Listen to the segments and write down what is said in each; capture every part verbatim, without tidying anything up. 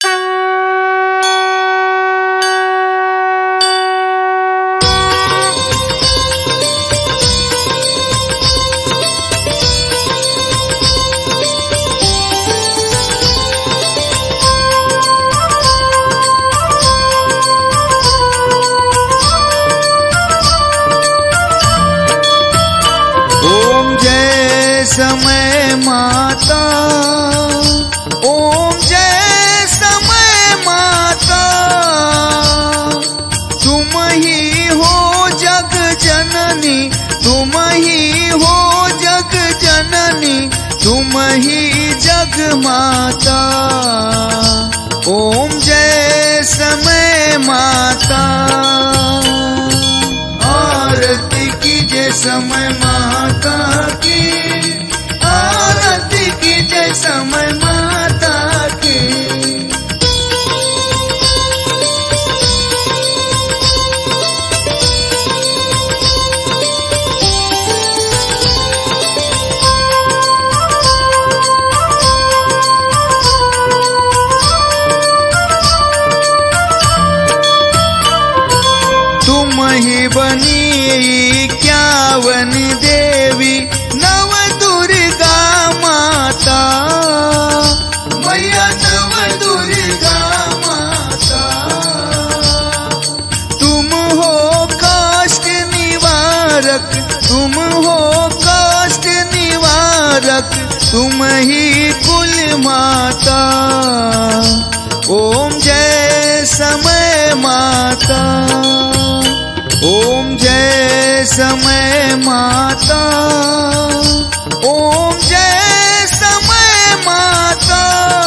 समय माता, ओम जय समय माता, तुम ही हो जग जननी, तुम ही हो जग जननी, तुम ही जग माता। ओम जय समय माता, आरती कीजिए समय माता की, आरती कीजिए समय माता की। तुम ही बनी इक्यावन देवी, नव दुर्गा माता, मैया नव दुर्गा माता। तुम हो कष्ट निवारक, तुम हो कष्ट निवारक, तुम ही कुल माता। ओम जय समय माता, ओम जय समय माता, ओम जय समय माता।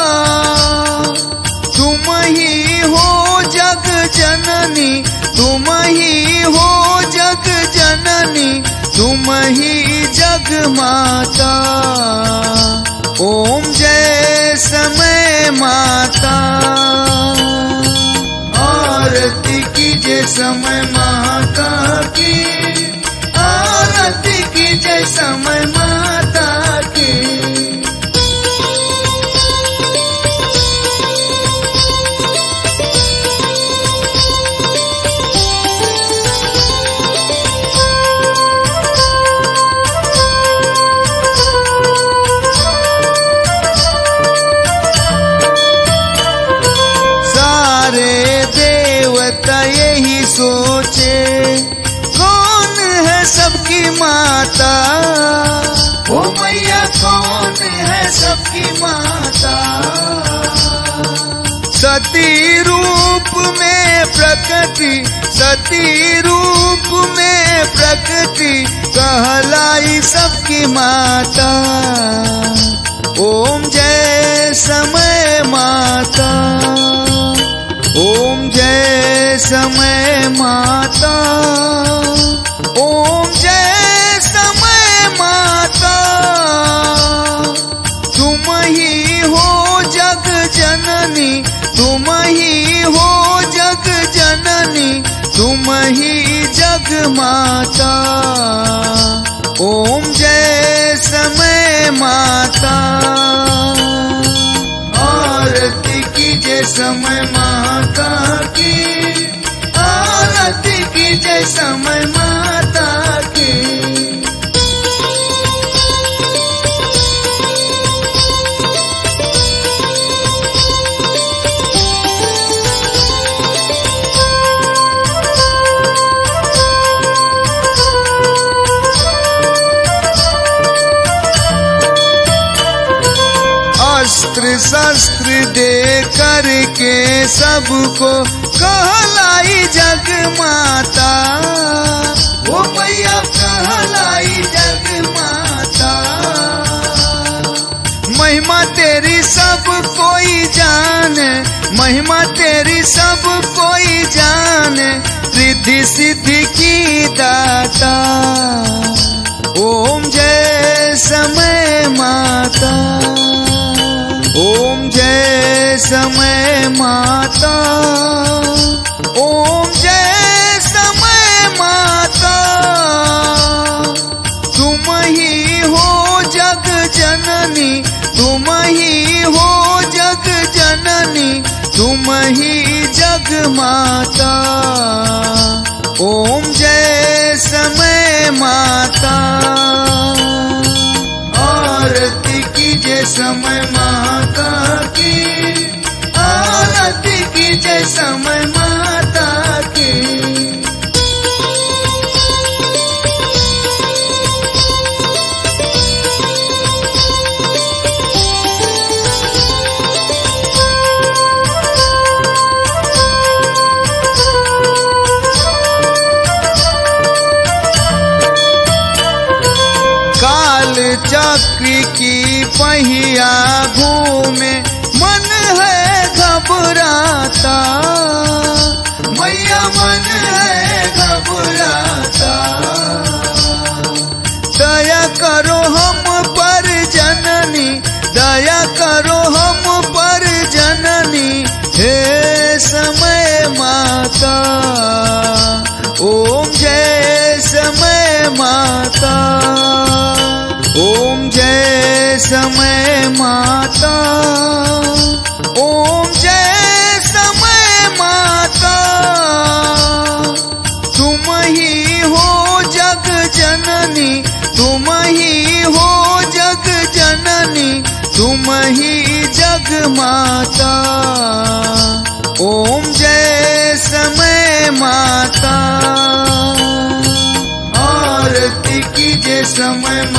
तुम ही हो जग जननी, तुम ही हो जग जननी, तुम ही जग माता। ओम जय समय माता, आरती कीजिए समय माता की, आरती कीजिए समय माता की। सारे देवता यही सोचे, कौन है सबकी माता। ओ मैया कौन है सबकी माता। सती रूप में प्रकृति, सती रूप में प्रकृति, कहलाई सबकी माता। ओम जय समय माता, ओम जय समय माता, ओम जय समय माता। तुम ही हो जग जननी, तुम ही हो जग जननी, तुम ही जग माता। ओम जय समय माता, आरती कीजिए समय माता की, आरती कीजिए समय माता की। अस्त्र शस्त्र दे करके सबको कहलाई जग माता। वो मैया कहलाई जग माता। महिमा तेरी सब कोई जाने, महिमा तेरी सब कोई जाने, रिद्धि सिद्धि की दाता। ओम जय समय माता, ओम जय समय माता, ओम जय समय माता। तुम ही हो जग जननी, तुम ही हो जग जननी, ही जग माता। ओम जय समय माता। आरती कीजिए समय माता की, आरती कीजिए समय माता की। काल चक्र की पहिया घूमे, मन है घबराता। मैया मन है घबराता। दया करो हम पर जननी, दया करो हम पर जननी, हे समय माता। ओम जय समय माता। ओम जय समय माता। ओम जय समय माता। तुम ही हो जग जननी, तुम ही हो जग जननी, तुम ही जग माता। ओम जय समय माता। आरती कीजिए समय माता।